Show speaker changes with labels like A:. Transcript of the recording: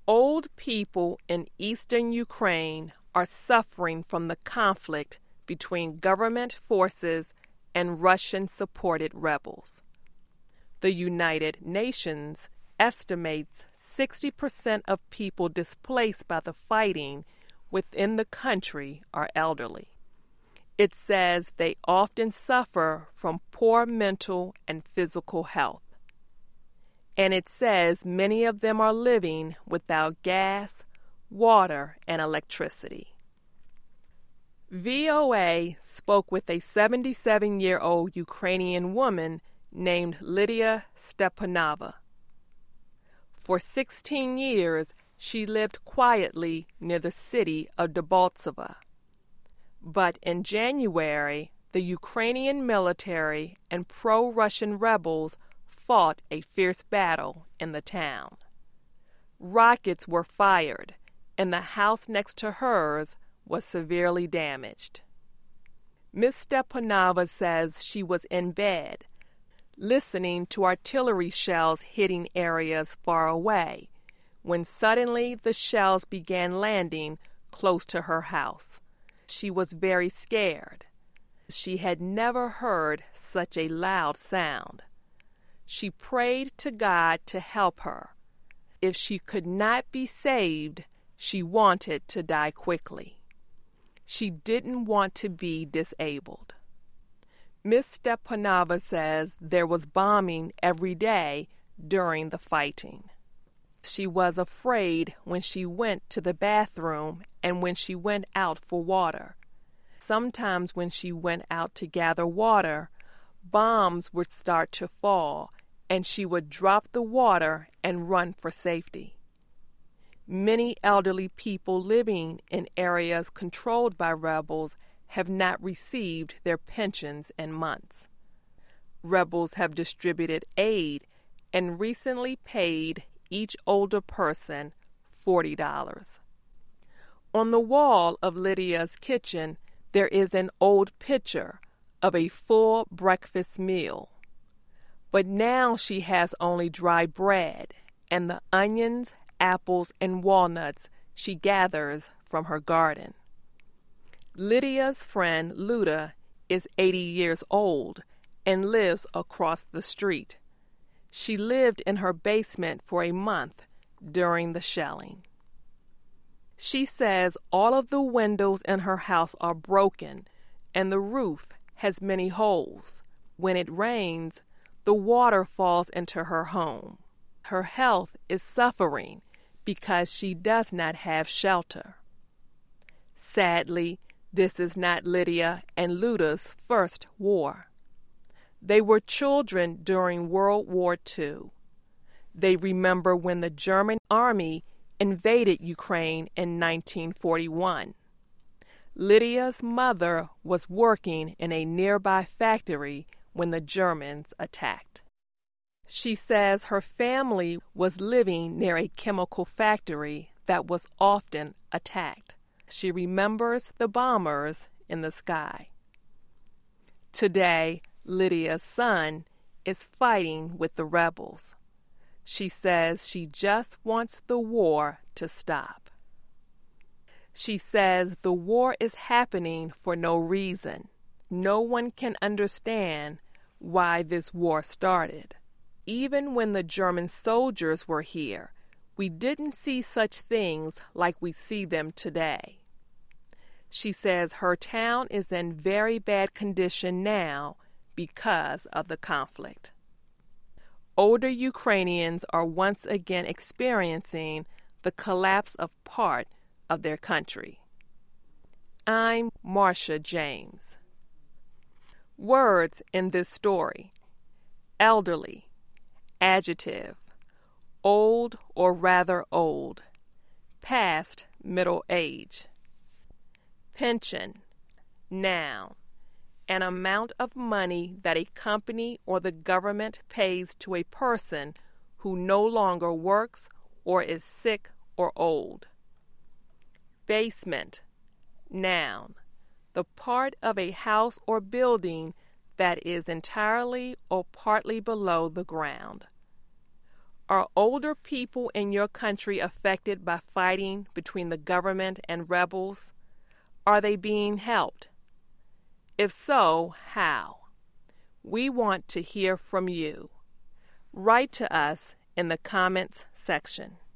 A: Old people in eastern Ukraine are suffering from the conflict between government forces and Russian-supported rebels. The United Nations estimates 60% of people displaced by the fighting within the country are elderly. It says they often suffer from poor mental and physical health. And it says many of them are living without gas, water, and electricity. VOA spoke with a 77-year-old Ukrainian woman named Lydia Stepanova. For 16 years, she lived quietly near the city of Debaltseve. But in January, the Ukrainian military and pro-Russian rebels fought a fierce battle in the town. Rockets were fired, and the house next to hers was severely damaged. Ms. Stepanova says she was in bed, listening to artillery shells hitting areas far away, when suddenly the shells began landing close to her house. She was very scared. She had never heard such a loud sound. She prayed to God to help her. If she could not be saved, she wanted to die quickly. She didn't want to be disabled. Ms. Stepanova says there was bombing every day during the fighting. She was afraid when she went to the bathroom and when she went out for water. Sometimes when she went out to gather water, bombs would start to fall, and she would drop the water and run for safety. Many elderly people living in areas controlled by rebels have not received their pensions in months. Rebels have distributed aid and recently paid each older person $40. On the wall of Lydia's kitchen, there is an old picture of a full breakfast meal. But now she has only dry bread and the onions, apples, and walnuts she gathers from her garden. Lydia's friend Luda is 80 years old and lives across the street. She lived in her basement for a month during the shelling. She says all of the windows in her house are broken and the roof has many holes. When it rains, the water falls into her home. Her health is suffering because she does not have shelter. Sadly, this is not Lydia and Luda's first war. They were children during World War II. They remember when the German army invaded Ukraine in 1941. Lydia's mother was working in a nearby factory when the Germans attacked. She says her family was living near a chemical factory that was often attacked. She remembers the bombers in the sky. Today, Lydia's son is fighting with the rebels. She says she just wants the war to stop. She says the war is happening for no reason. No one can understand why this war started. Even when the German soldiers were here, we didn't see such things like we see them today. She says her town is in very bad condition now because of the conflict. Older Ukrainians are once again experiencing the collapse of part of their country. I'm Marcia James. Words in this story: elderly, adjective, old or rather old, past middle age. Pension, noun, an amount of money that a company or the government pays to a person who no longer works or is sick or old. Basement, noun, the part of a house or building that is entirely or partly below the ground. Are older people in your country affected by fighting between the government and rebels? Are they being helped? If so, how? We want to hear from you. Write to us in the comments section.